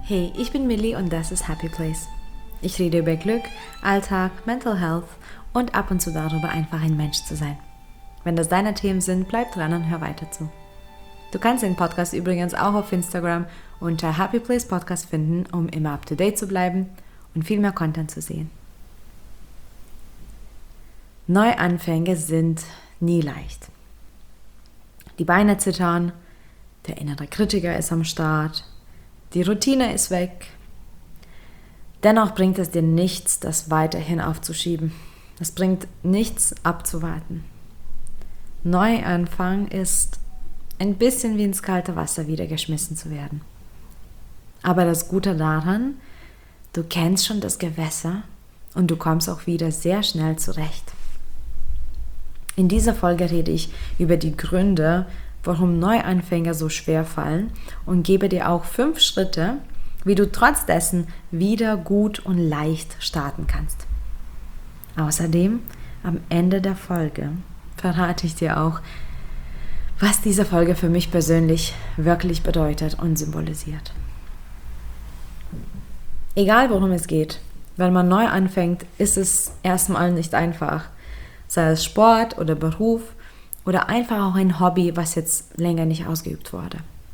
Hey, ich bin Millie und das ist Happy Place. Ich rede über Glück, Alltag, Mental Health und ab und zu darüber, einfach ein Mensch zu sein. Wenn das deine Themen sind, bleib dran und hör weiter zu. Du kannst den Podcast übrigens auch auf Instagram unter Happy Place Podcast finden, um immer up to date zu bleiben und viel mehr Content zu sehen. Neuanfänge sind nie leicht. Die Beine zittern, der innere Kritiker ist am Start, die Routine ist weg. Dennoch bringt es dir nichts, das weiterhin aufzuschieben. Es bringt nichts abzuwarten. Neuanfang ist ein bisschen wie ins kalte Wasser wieder geschmissen zu werden. Aber das Gute daran, du kennst schon das Gewässer und du kommst auch wieder sehr schnell zurecht. In dieser Folge rede ich über die Gründe, warum Neuanfänger so schwer fallen und gebe dir auch 5 Schritte, wie du trotz dessen wieder gut und leicht starten kannst. Außerdem, am Ende der Folge, verrate ich dir auch, was diese Folge für mich persönlich wirklich bedeutet und symbolisiert. Egal worum es geht, wenn man neu anfängt, ist es erstmal nicht einfach. Sei es Sport oder Beruf oder einfach auch ein Hobby, was jetzt länger nicht ausgeübt wurde.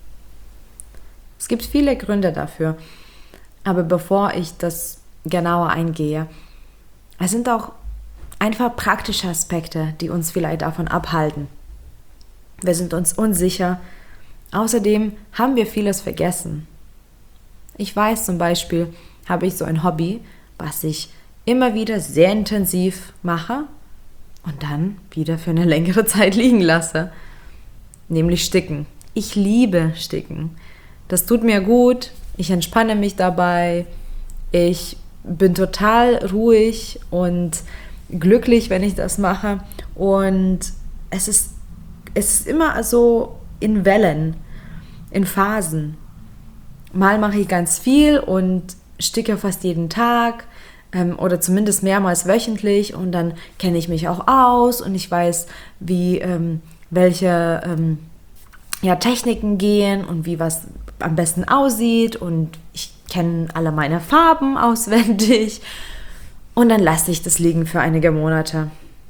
Es gibt viele Gründe dafür, aber bevor ich das genauer eingehe, es sind auch einfach praktische Aspekte, die uns vielleicht davon abhalten. Wir sind uns unsicher, außerdem haben wir vieles vergessen. Ich weiß zum Beispiel, habe ich so ein Hobby, was ich immer wieder sehr intensiv mache und dann wieder für eine längere Zeit liegen lasse, nämlich Sticken. Ich liebe Sticken. Das tut mir gut, ich entspanne mich dabei, ich bin total ruhig und glücklich, wenn ich das mache und es ist immer so in Wellen, in Phasen. Mal mache ich ganz viel und sticke fast jeden Tag, oder zumindest mehrmals wöchentlich und dann kenne ich mich auch aus und ich weiß, wie welche Techniken gehen und wie was am besten aussieht und ich kenne alle meine Farben auswendig und dann lasse ich das liegen für einige Monate.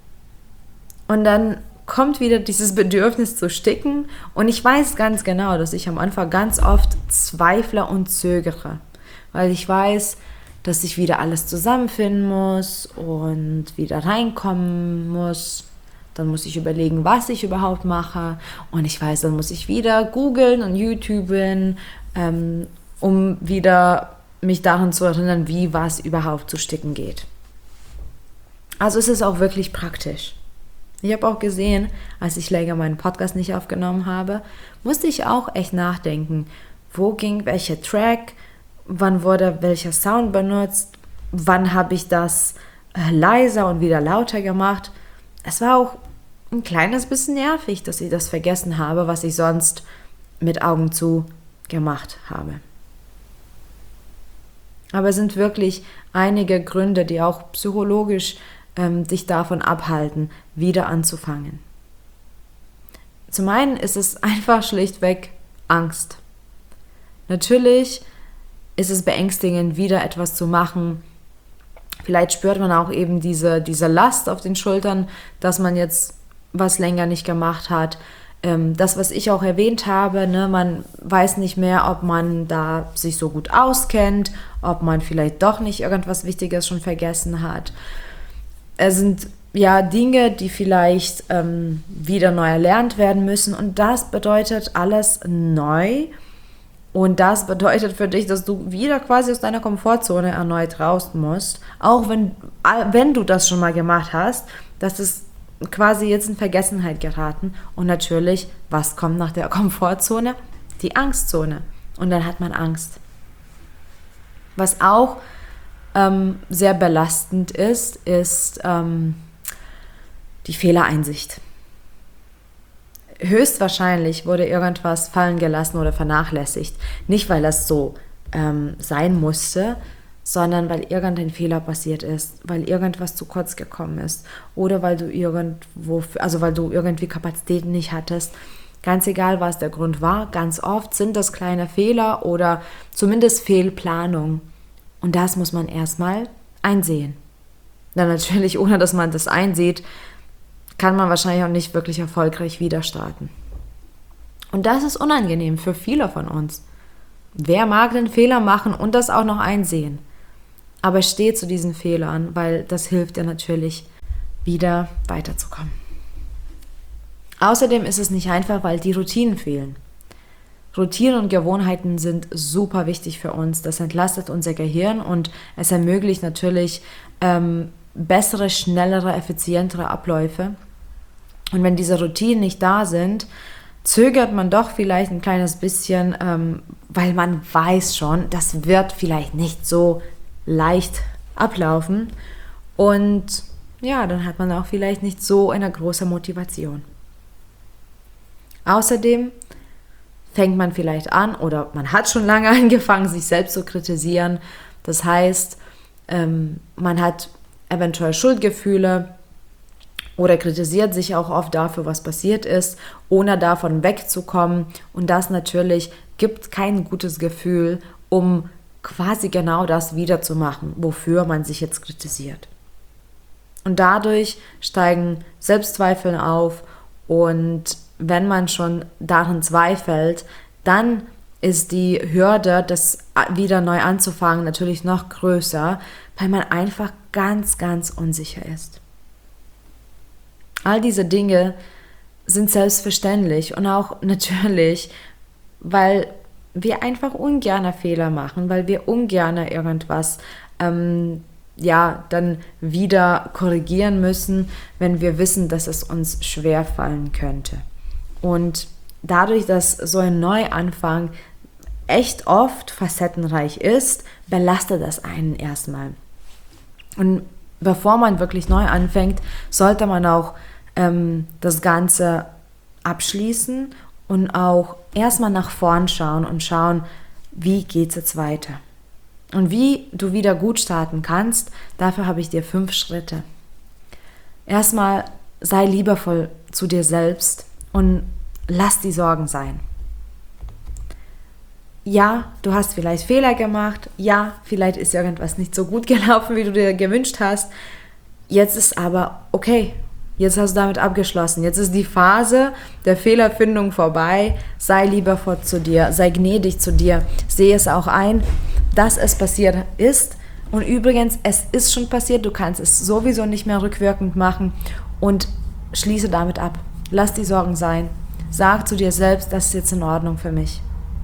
Und dann kommt wieder dieses Bedürfnis zu sticken und ich weiß ganz genau, dass ich am Anfang ganz oft zweifle und zögere, weil ich weiß, dass ich wieder alles zusammenfinden muss und wieder reinkommen muss. Dann muss ich überlegen, was ich überhaupt mache. Und ich weiß, dann muss ich wieder googeln und YouTuben, um wieder mich daran zu erinnern, wie was überhaupt zu sticken geht. Also es ist auch wirklich praktisch. Ich habe auch gesehen, als ich länger meinen Podcast nicht aufgenommen habe, musste ich auch echt nachdenken, wo ging welcher Track, wann wurde welcher Sound benutzt, wann habe ich das leiser und wieder lauter gemacht. Es war auch ein kleines bisschen nervig, dass ich das vergessen habe, was ich sonst mit Augen zu gemacht habe. Aber es sind wirklich einige Gründe, die auch psychologisch dich davon abhalten, wieder anzufangen. Zum einen ist es einfach schlichtweg Angst. Natürlich ist es beängstigend, wieder etwas zu machen. Vielleicht spürt man auch eben diese Last auf den Schultern, dass man jetzt was länger nicht gemacht hat. Das, was ich auch erwähnt habe, ne, man weiß nicht mehr, ob man da sich so gut auskennt, ob man vielleicht doch nicht irgendwas Wichtiges schon vergessen hat. Es sind ja Dinge, die vielleicht wieder neu erlernt werden müssen und das bedeutet alles neu. Und das bedeutet für dich, dass du wieder quasi aus deiner Komfortzone erneut raus musst. Auch wenn du das schon mal gemacht hast, das ist quasi jetzt in Vergessenheit geraten. Und natürlich, was kommt nach der Komfortzone? Die Angstzone. Und dann hat man Angst. Was auch sehr belastend ist die Fehlereinsicht. Höchstwahrscheinlich wurde irgendwas fallen gelassen oder vernachlässigt. Nicht, weil das so sein musste, sondern weil irgendein Fehler passiert ist, weil irgendwas zu kurz gekommen ist oder weil du irgendwie Kapazitäten nicht hattest. Ganz egal, was der Grund war, ganz oft sind das kleine Fehler oder zumindest Fehlplanung. Und das muss man erstmal einsehen. Dann natürlich, ohne dass man das einsieht, kann man wahrscheinlich auch nicht wirklich erfolgreich wieder starten. Und das ist unangenehm für viele von uns. Wer mag den Fehler machen und das auch noch einsehen? Aber steh zu diesen Fehlern, weil das hilft dir natürlich, wieder weiterzukommen. Außerdem ist es nicht einfach, weil die Routinen fehlen. Routinen und Gewohnheiten sind super wichtig für uns. Das entlastet unser Gehirn und es ermöglicht natürlich bessere, schnellere, effizientere Abläufe. Und wenn diese Routinen nicht da sind, zögert man doch vielleicht ein kleines bisschen, weil man weiß schon, das wird vielleicht nicht so leicht ablaufen. Und ja, dann hat man auch vielleicht nicht so eine große Motivation. Außerdem fängt man vielleicht an oder man hat schon lange angefangen, sich selbst zu kritisieren. Das heißt, man hat eventuell Schuldgefühle oder kritisiert sich auch oft dafür, was passiert ist, ohne davon wegzukommen. Und das natürlich gibt kein gutes Gefühl, um quasi genau das wiederzumachen, wofür man sich jetzt kritisiert. Und dadurch steigen Selbstzweifel auf und wenn man schon daran zweifelt, dann ist die Hürde, das wieder neu anzufangen, natürlich noch größer, weil man einfach ganz, ganz unsicher ist. All diese Dinge sind selbstverständlich und auch natürlich, weil wir einfach ungerne Fehler machen, weil wir ungerne irgendwas dann wieder korrigieren müssen, wenn wir wissen, dass es uns schwerfallen könnte. Und dadurch, dass so ein Neuanfang echt oft facettenreich ist, belastet das einen erstmal. Und bevor man wirklich neu anfängt, sollte man auch das Ganze abschließen und auch erstmal nach vorn schauen und schauen, wie geht es jetzt weiter. Und wie du wieder gut starten kannst, dafür habe ich dir 5 Schritte. Erstmal sei liebevoll zu dir selbst und lass die Sorgen sein. Ja, du hast vielleicht Fehler gemacht. Ja, vielleicht ist irgendwas nicht so gut gelaufen, wie du dir gewünscht hast. Jetzt ist aber okay. Jetzt hast du damit abgeschlossen. Jetzt ist die Phase der Fehlerfindung vorbei. Sei liebevoll zu dir, sei gnädig zu dir. Sehe es auch ein, dass es passiert ist. Und übrigens, es ist schon passiert. Du kannst es sowieso nicht mehr rückwirkend machen. Und schließe damit ab. Lass die Sorgen sein. Sag zu dir selbst, das ist jetzt in Ordnung für mich.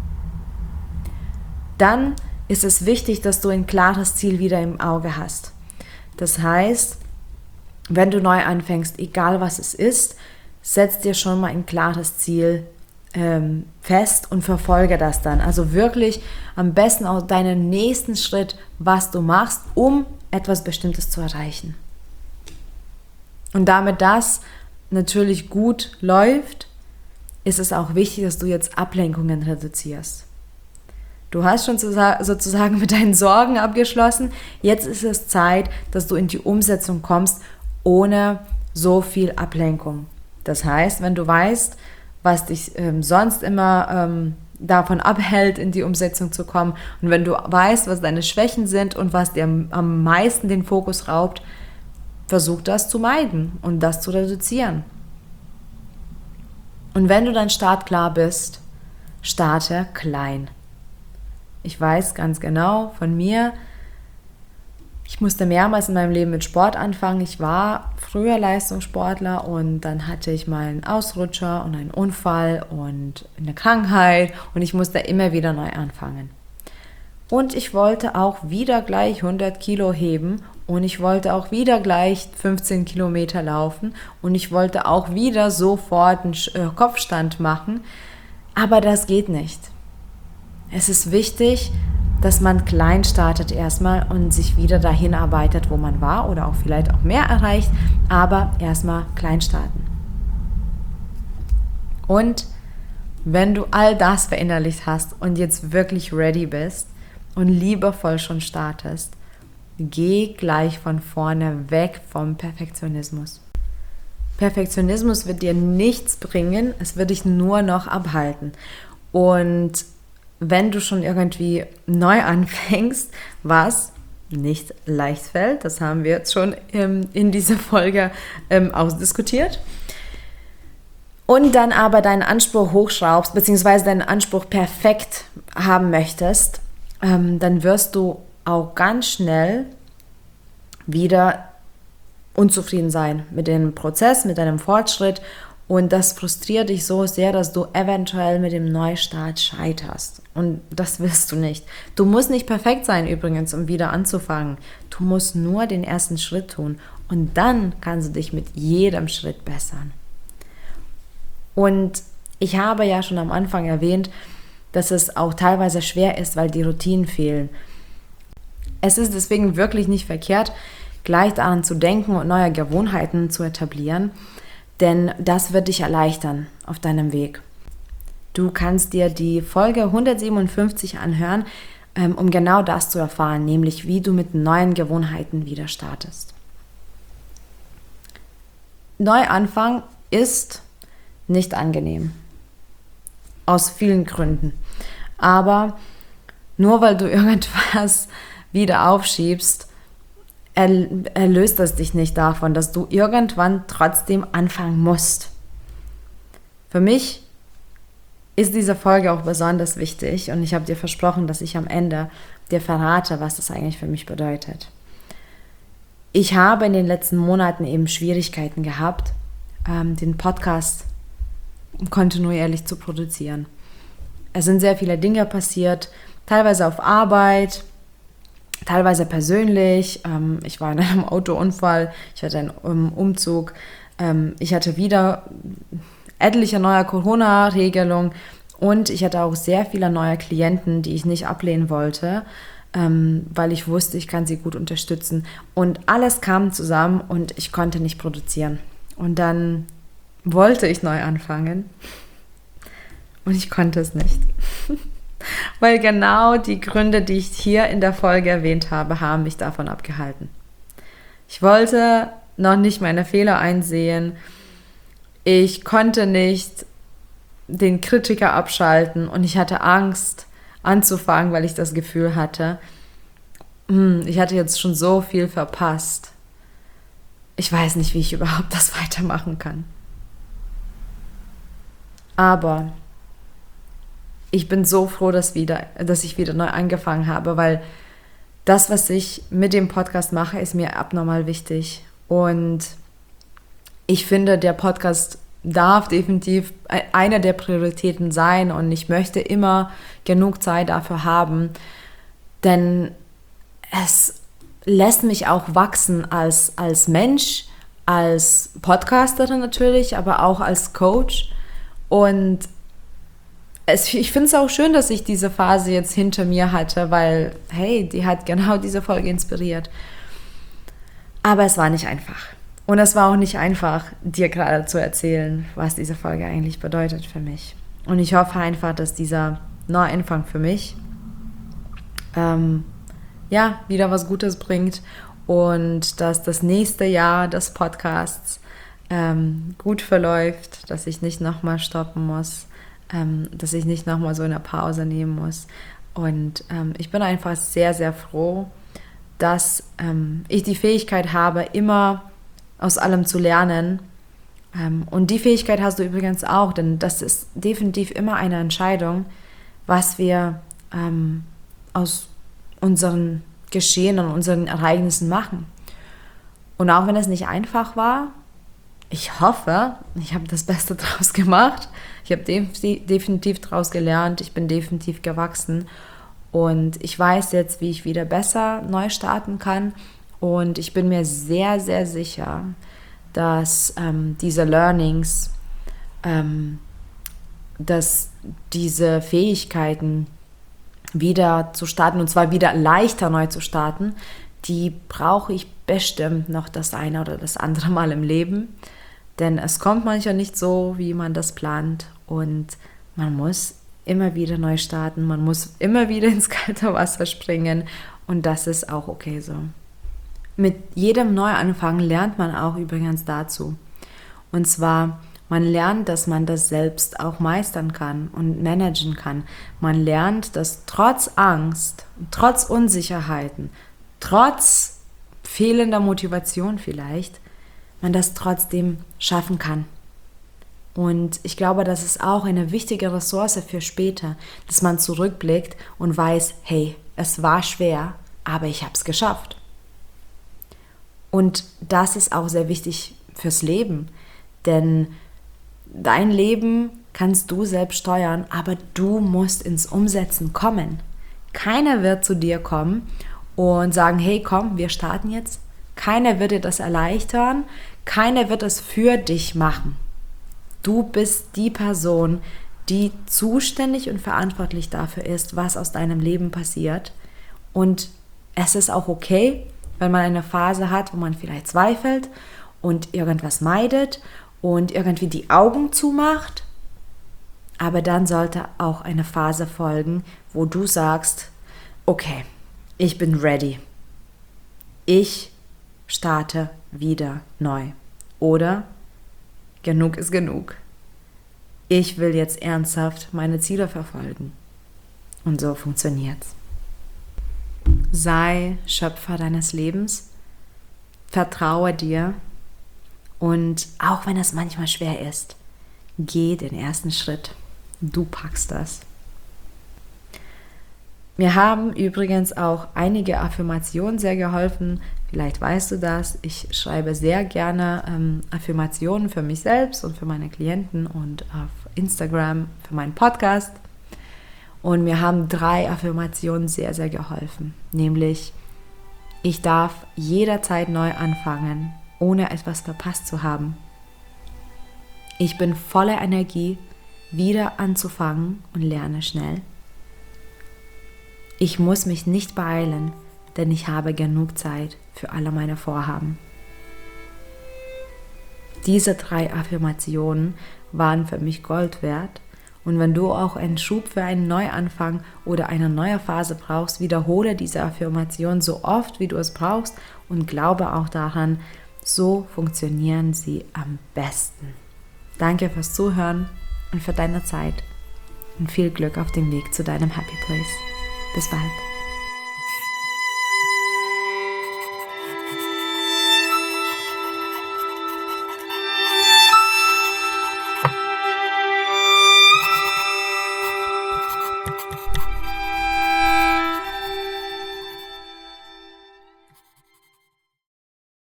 Dann ist es wichtig, dass du ein klares Ziel wieder im Auge hast. Das heißt, wenn du neu anfängst, egal was es ist, setz dir schon mal ein klares Ziel fest und verfolge das dann. Also wirklich am besten auch deinen nächsten Schritt, was du machst, um etwas Bestimmtes zu erreichen. Und damit das natürlich gut läuft, ist es auch wichtig, dass du jetzt Ablenkungen reduzierst. Du hast schon sozusagen mit deinen Sorgen abgeschlossen. Jetzt ist es Zeit, dass du in die Umsetzung kommst, ohne so viel Ablenkung. Das heißt, wenn du weißt, was dich sonst immer davon abhält, in die Umsetzung zu kommen, und wenn du weißt, was deine Schwächen sind und was dir am meisten den Fokus raubt, versuch das zu meiden und das zu reduzieren. Und wenn du dann startklar bist, starte klein. Ich weiß ganz genau von mir, ich musste mehrmals in meinem Leben mit Sport anfangen. Ich war früher Leistungssportler und dann hatte ich mal einen Ausrutscher und einen Unfall und eine Krankheit und ich musste immer wieder neu anfangen. Und ich wollte auch wieder gleich 100 Kilo heben und ich wollte auch wieder gleich 15 Kilometer laufen und ich wollte auch wieder sofort einen Kopfstand machen, aber das geht nicht. Es ist wichtig, dass man klein startet erstmal und sich wieder dahin arbeitet, wo man war oder auch vielleicht auch mehr erreicht, aber erstmal klein starten. Und wenn du all das verinnerlicht hast und jetzt wirklich ready bist und liebevoll schon startest, geh gleich von vorne weg vom Perfektionismus. Perfektionismus wird dir nichts bringen, es wird dich nur noch abhalten. Und wenn du schon irgendwie neu anfängst, was nicht leicht fällt, das haben wir jetzt schon in dieser Folge ausdiskutiert, und dann aber deinen Anspruch hochschraubst, beziehungsweise deinen Anspruch perfekt haben möchtest, dann wirst du auch ganz schnell wieder unzufrieden sein mit dem Prozess, mit deinem Fortschritt, und das frustriert dich so sehr, dass du eventuell mit dem Neustart scheiterst. Und das willst du nicht. Du musst nicht perfekt sein übrigens, um wieder anzufangen. Du musst nur den ersten Schritt tun und dann kannst du dich mit jedem Schritt bessern. Und ich habe ja schon am Anfang erwähnt, dass es auch teilweise schwer ist, weil die Routinen fehlen. Es ist deswegen wirklich nicht verkehrt, gleich daran zu denken und neue Gewohnheiten zu etablieren, denn das wird dich erleichtern auf deinem Weg. Du kannst dir die Folge 157 anhören, um genau das zu erfahren, nämlich wie du mit neuen Gewohnheiten wieder startest. Neuanfang ist nicht angenehm. Aus vielen Gründen. Aber nur weil du irgendwas wieder aufschiebst, erlöst es dich nicht davon, dass du irgendwann trotzdem anfangen musst. Für mich ist diese Folge auch besonders wichtig und ich habe dir versprochen, dass ich am Ende dir verrate, was das eigentlich für mich bedeutet. Ich habe in den letzten Monaten eben Schwierigkeiten gehabt, den Podcast kontinuierlich zu produzieren. Es sind sehr viele Dinge passiert, teilweise auf Arbeit, teilweise persönlich. Ich war in einem Autounfall, ich hatte einen Umzug, ich hatte wieder etliche neue Corona-Regelungen und ich hatte auch sehr viele neue Klienten, die ich nicht ablehnen wollte, weil ich wusste, ich kann sie gut unterstützen. Und alles kam zusammen und ich konnte nicht produzieren. Und dann wollte ich neu anfangen und ich konnte es nicht. Weil genau die Gründe, die ich hier in der Folge erwähnt habe, haben mich davon abgehalten. Ich wollte noch nicht meine Fehler einsehen. Ich konnte nicht den Kritiker abschalten und ich hatte Angst anzufangen, weil ich das Gefühl hatte, ich hatte jetzt schon so viel verpasst. Ich weiß nicht, wie ich überhaupt das weitermachen kann. Aber ich bin so froh, dass ich wieder neu angefangen habe, weil das, was ich mit dem Podcast mache, ist mir abnormal wichtig. Und ich finde, der Podcast darf definitiv eine der Prioritäten sein und ich möchte immer genug Zeit dafür haben, denn es lässt mich auch wachsen als Mensch, als Podcasterin natürlich, aber auch als Coach. Und ich finde es auch schön, dass ich diese Phase jetzt hinter mir hatte, weil, hey, die hat genau diese Folge inspiriert. Aber es war nicht einfach. Und es war auch nicht einfach, dir gerade zu erzählen, was diese Folge eigentlich bedeutet für mich. Und ich hoffe einfach, dass dieser Neuanfang für mich wieder was Gutes bringt und dass das nächste Jahr des Podcasts gut verläuft, dass ich nicht nochmal stoppen muss, dass ich nicht nochmal so eine Pause nehmen muss. Und ich bin einfach sehr, sehr froh, dass ich die Fähigkeit habe, immer aus allem zu lernen. Und die Fähigkeit hast du übrigens auch, denn das ist definitiv immer eine Entscheidung, was wir aus unseren Geschehen und unseren Ereignissen machen. Und auch wenn es nicht einfach war, ich hoffe, ich habe das Beste draus gemacht. Ich habe definitiv draus gelernt. Ich bin definitiv gewachsen. Und ich weiß jetzt, wie ich wieder besser neu starten kann. Und ich bin mir sehr, sehr sicher, dass diese Learnings, dass diese Fähigkeiten wieder zu starten, und zwar wieder leichter neu zu starten, die brauche ich bestimmt noch das eine oder das andere Mal im Leben. Denn es kommt manchmal nicht so, wie man das plant. Und man muss immer wieder neu starten. Man muss immer wieder ins kalte Wasser springen. Und das ist auch okay so. Mit jedem Neuanfang lernt man auch übrigens dazu. Und zwar, man lernt, dass man das selbst auch meistern kann und managen kann. Man lernt, dass trotz Angst, trotz Unsicherheiten, trotz fehlender Motivation vielleicht, man das trotzdem schaffen kann. Und ich glaube, das ist auch eine wichtige Ressource für später, dass man zurückblickt und weiß, hey, es war schwer, aber ich habe es geschafft. Und das ist auch sehr wichtig fürs Leben, denn dein Leben kannst du selbst steuern, aber du musst ins Umsetzen kommen. Keiner wird zu dir kommen und sagen, hey komm, wir starten jetzt. Keiner wird dir das erleichtern, keiner wird es für dich machen. Du bist die Person, die zuständig und verantwortlich dafür ist, was aus deinem Leben passiert. Und es ist auch okay, wenn man eine Phase hat, wo man vielleicht zweifelt und irgendwas meidet und irgendwie die Augen zumacht. Aber dann sollte auch eine Phase folgen, wo du sagst, okay, ich bin ready. Ich starte wieder neu. Oder genug ist genug. Ich will jetzt ernsthaft meine Ziele verfolgen. Und so funktioniert's. Sei Schöpfer deines Lebens. Vertraue dir. Und auch wenn es manchmal schwer ist, geh den ersten Schritt. Du packst das. Mir haben übrigens auch einige Affirmationen sehr geholfen. Vielleicht weißt du das. Ich schreibe sehr gerne Affirmationen für mich selbst und für meine Klienten und auf Instagram für meinen Podcast. Und mir haben 3 Affirmationen sehr, sehr geholfen. Nämlich, ich darf jederzeit neu anfangen, ohne etwas verpasst zu haben. Ich bin voller Energie, wieder anzufangen und lerne schnell. Ich muss mich nicht beeilen, denn ich habe genug Zeit für alle meine Vorhaben. Diese 3 Affirmationen waren für mich Gold wert. Und wenn du auch einen Schub für einen Neuanfang oder eine neue Phase brauchst, wiederhole diese Affirmation so oft, wie du es brauchst und glaube auch daran, so funktionieren sie am besten. Danke fürs Zuhören und für deine Zeit und viel Glück auf dem Weg zu deinem Happy Place. Bis bald.